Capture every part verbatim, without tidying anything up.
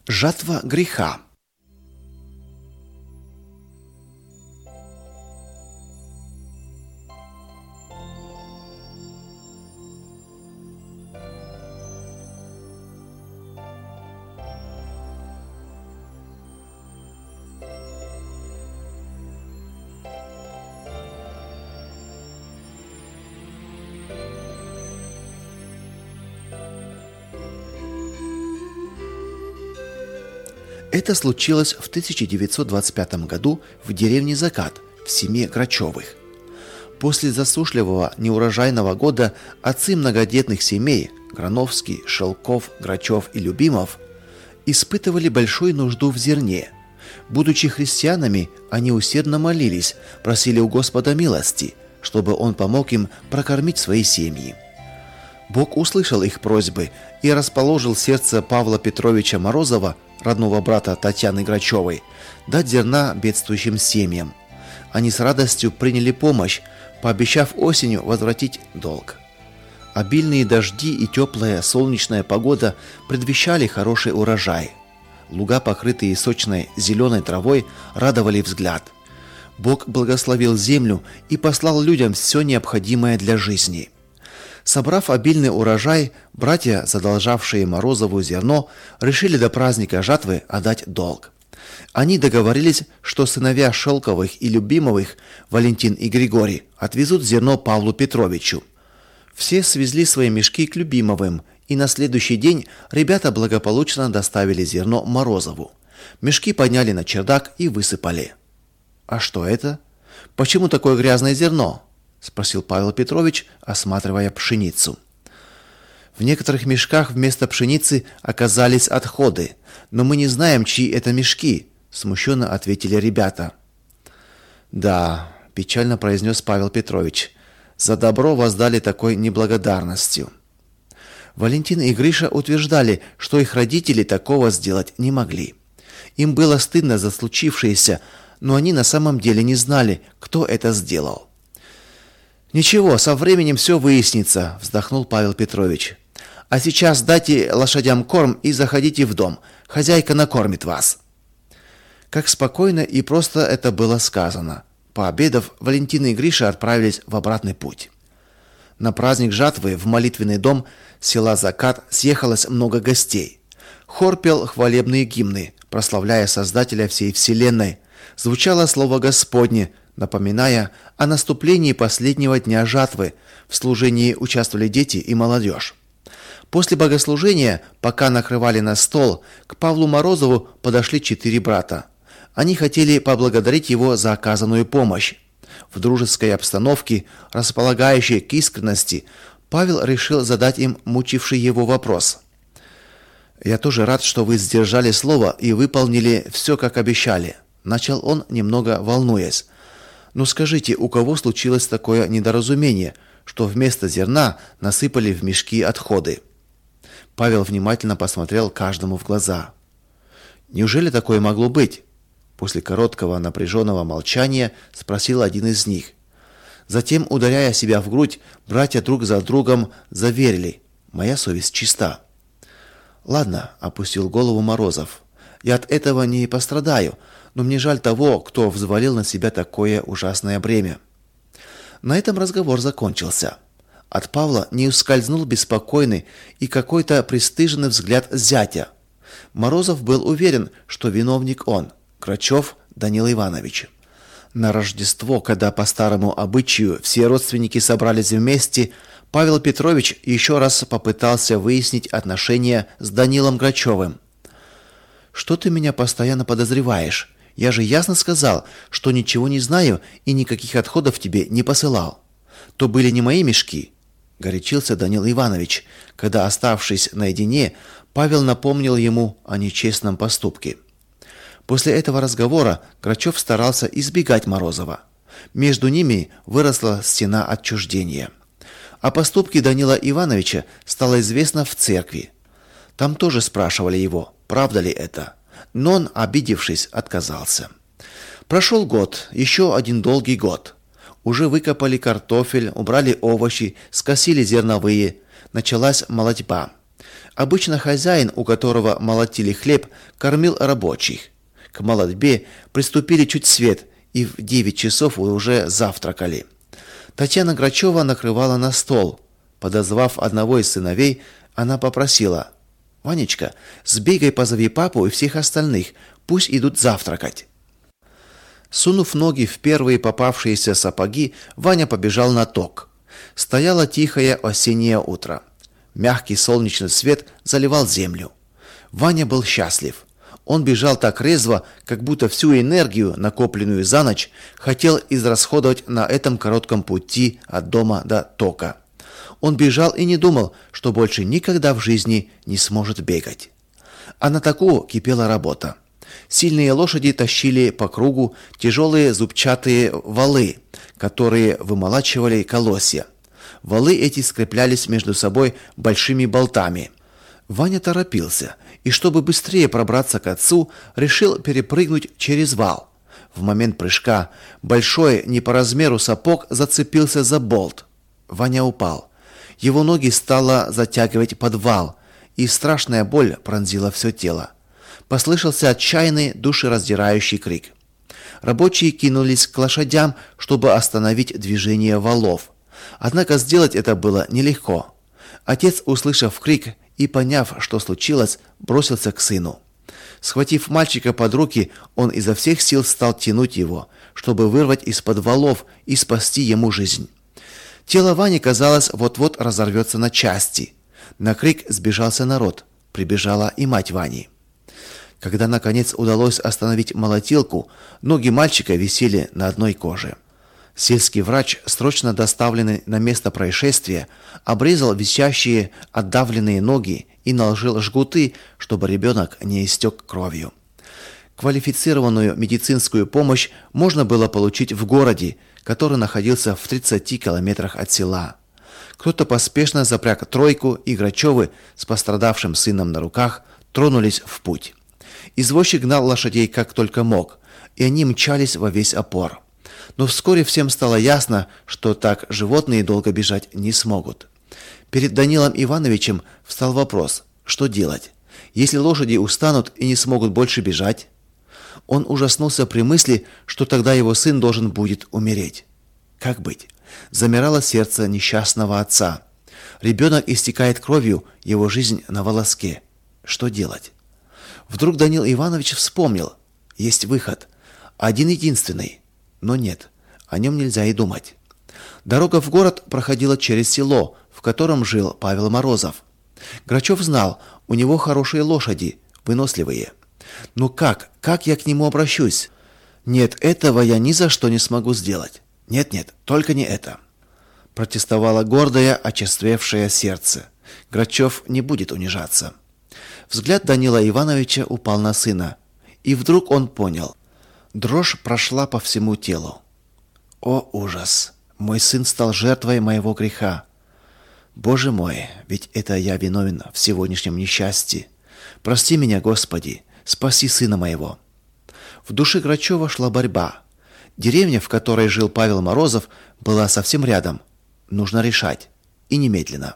Жатва греха. Это случилось в тысяча девятьсот двадцать пятом году в деревне Закат в семье Грачевых. После засушливого неурожайного года отцы многодетных семей Грановский, Шелков, Грачев и Любимов испытывали большую нужду в зерне. Будучи христианами, они усердно молились, просили у Господа милости, чтобы Он помог им прокормить свои семьи. Бог услышал их просьбы и расположил сердце Павла Петровича Морозова, родного брата Татьяны Грачевой, дать зерна бедствующим семьям. Они с радостью приняли помощь, пообещав осенью возвратить долг. Обильные дожди и теплая солнечная погода предвещали хороший урожай. Луга, покрытые сочной зеленой травой, радовали взгляд. Бог благословил землю и послал людям все необходимое для жизни. Собрав обильный урожай, братья, задолжавшие Морозову зерно, решили до праздника жатвы отдать долг. Они договорились, что сыновья Шелковых и Любимовых, Валентин и Григорий, отвезут зерно Павлу Петровичу. Все свезли свои мешки к Любимовым, и на следующий день ребята благополучно доставили зерно Морозову. Мешки подняли на чердак и высыпали. «А что это? Почему такое грязное зерно?» — спросил Павел Петрович, осматривая пшеницу. В некоторых мешках вместо пшеницы оказались отходы, но мы не знаем, чьи это мешки, смущенно ответили ребята. Да, печально произнес Павел Петрович. За добро воздали такой неблагодарностью. Валентин и Гриша утверждали, что их родители такого сделать не могли. Им было стыдно за случившееся, но они на самом деле не знали, кто это сделал. «Ничего, со временем все выяснится», — вздохнул Павел Петрович. «А сейчас дайте лошадям корм и заходите в дом. Хозяйка накормит вас». Как спокойно и просто это было сказано. Пообедав, Валентин и Гриша отправились в обратный путь. На праздник жатвы в молитвенный дом села Закат съехалось много гостей. Хор пел хвалебные гимны, прославляя Создателя всей вселенной. Звучало слово Господне, напоминая о наступлении последнего дня жатвы. В служении участвовали дети и молодежь. После богослужения, пока накрывали на стол, к Павлу Морозову подошли четыре брата. Они хотели поблагодарить его за оказанную помощь. В дружеской обстановке, располагающей к искренности, Павел решил задать им мучивший его вопрос. «Я тоже рад, что вы сдержали слово и выполнили все, как обещали», — начал он, немного волнуясь. «Но скажите, у кого случилось такое недоразумение, что вместо зерна насыпали в мешки отходы?» Павел внимательно посмотрел каждому в глаза. «Неужели такое могло быть?» После короткого напряженного молчания спросил один из них. Затем, ударяя себя в грудь, братья друг за другом заверили: «Моя совесть чиста». «Ладно», — опустил голову Морозов. «Я от этого не пострадаю, но мне жаль того, кто взвалил на себя такое ужасное бремя». На этом разговор закончился. От Павла не ускользнул беспокойный и какой-то пристыженный взгляд зятя. Морозов был уверен, что виновник он, Грачев Данил Иванович. На Рождество, когда по старому обычаю все родственники собрались вместе, Павел Петрович еще раз попытался выяснить отношения с Данилом Грачевым. «Что ты меня постоянно подозреваешь? Я же ясно сказал, что ничего не знаю и никаких отходов тебе не посылал. То были не мои мешки», — горячился Данил Иванович, когда, оставшись наедине, Павел напомнил ему о нечестном поступке. После этого разговора Грачев старался избегать Морозова. Между ними выросла стена отчуждения. О поступке Данила Ивановича стало известно в церкви. Там тоже спрашивали его, правда ли это, но он, обидевшись, отказался. Прошел год, еще один долгий год. Уже выкопали картофель, убрали овощи, скосили зерновые. Началась молотьба. Обычно хозяин, у которого молотили хлеб, кормил рабочих. К молотьбе приступили чуть свет, и в девять часов уже завтракали. Татьяна Грачева накрывала на стол. Подозвав одного из сыновей, она попросила: «Ванечка, сбегай, позови папу и всех остальных, пусть идут завтракать». Сунув ноги в первые попавшиеся сапоги, Ваня побежал на ток. Стояло тихое осеннее утро. Мягкий солнечный свет заливал землю. Ваня был счастлив. Он бежал так резво, как будто всю энергию, накопленную за ночь, хотел израсходовать на этом коротком пути от дома до тока. Он бежал и не думал, что больше никогда в жизни не сможет бегать. А на току кипела работа. Сильные лошади тащили по кругу тяжелые зубчатые валы, которые вымолачивали колосья. Валы эти скреплялись между собой большими болтами. Ваня торопился, и чтобы быстрее пробраться к отцу, решил перепрыгнуть через вал. В момент прыжка большой не по размеру сапог зацепился за болт. Ваня упал. Его ноги стало затягивать под вал, и страшная боль пронзила все тело. Послышался отчаянный, душераздирающий крик. Рабочие кинулись к лошадям, чтобы остановить движение валов. Однако сделать это было нелегко. Отец, услышав крик и поняв, что случилось, бросился к сыну. Схватив мальчика под руки, он изо всех сил стал тянуть его, чтобы вырвать из-под валов и спасти ему жизнь. Тело Вани, казалось, вот-вот разорвется на части. На крик сбежался народ. Прибежала и мать Вани. Когда наконец удалось остановить молотилку, ноги мальчика висели на одной коже. Сельский врач, срочно доставленный на место происшествия, обрезал висящие отдавленные ноги и наложил жгуты, чтобы ребенок не истек кровью. Квалифицированную медицинскую помощь можно было получить в городе, который находился в тридцати километрах от села. Кто-то поспешно запряг тройку, и Грачевы с пострадавшим сыном на руках тронулись в путь. Извозчик гнал лошадей как только мог, и они мчались во весь опор. Но вскоре всем стало ясно, что так животные долго бежать не смогут. Перед Данилом Ивановичем встал вопрос: что делать, если лошади устанут и не смогут больше бежать? Он ужаснулся при мысли, что тогда его сын должен будет умереть. Как быть? Замирало сердце несчастного отца. Ребенок истекает кровью, его жизнь на волоске. Что делать? Вдруг Данил Иванович вспомнил: есть выход, один единственный. Но нет, о нем нельзя и думать. Дорога в город проходила через село, в котором жил Павел Морозов. Грачев знал, у него хорошие лошади, выносливые. Но как, как я к нему обращусь? Нет, этого я ни за что не смогу сделать. Нет-нет, только не это. Протестовало гордое, очерствевшее сердце. Грачев не будет унижаться. Взгляд Данила Ивановича упал на сына, и вдруг он понял. Дрожь прошла по всему телу. О, ужас! Мой сын стал жертвой моего греха. Боже мой, ведь это я виновен в сегодняшнем несчастье. Прости меня, Господи, спаси сына моего. В душе Грачева шла борьба. Деревня, в которой жил Павел Морозов, была совсем рядом. Нужно решать. И немедленно.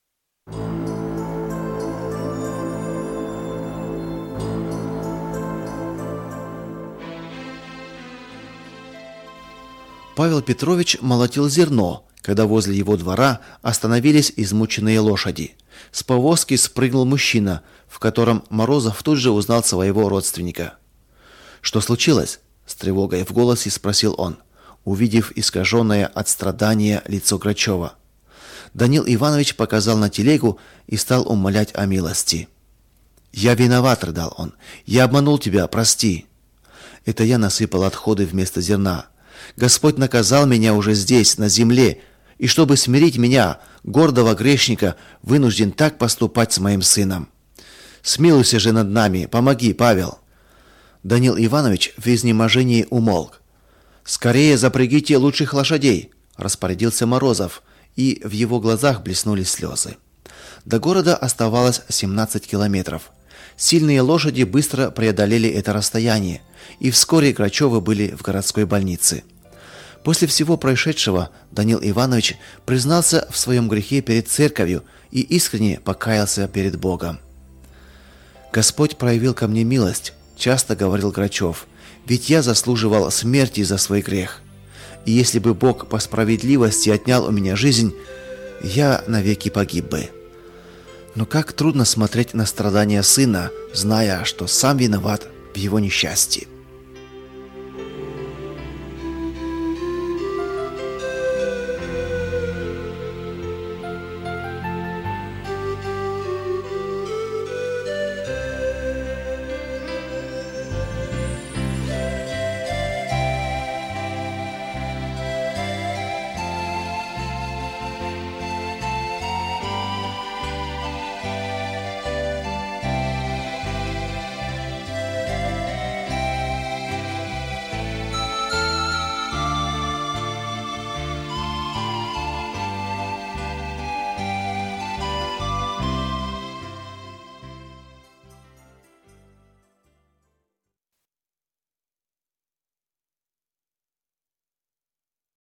Павел Петрович молотил зерно, когда возле его двора остановились измученные лошади. С повозки спрыгнул мужчина, в котором Морозов тут же узнал своего родственника. «Что случилось?» — с тревогой в голосе спросил он, увидев искаженное от страдания лицо Грачева. Данил Иванович показал на телегу и стал умолять о милости. «Я виноват», — рыдал он. «Я обманул тебя, прости». «Это я насыпал отходы вместо зерна. Господь наказал меня уже здесь, на земле, и чтобы смирить меня, гордого грешника, вынужден так поступать с моим сыном. Смилуйся же над нами, помоги, Павел». Данил Иванович в изнеможении умолк. «Скорее запрягите лучших лошадей», — распорядился Морозов, и в его глазах блеснули слезы. До города оставалось семнадцать километров. Сильные лошади быстро преодолели это расстояние, и вскоре Грачевы были в городской больнице. После всего происшедшего Даниил Иванович признался в своем грехе перед церковью и искренне покаялся перед Богом. «Господь проявил ко мне милость», – часто говорил Грачев, – «ведь я заслуживал смерти за свой грех. И если бы Бог по справедливости отнял у меня жизнь, я навеки погиб бы». Но как трудно смотреть на страдания сына, зная, что сам виноват в его несчастье.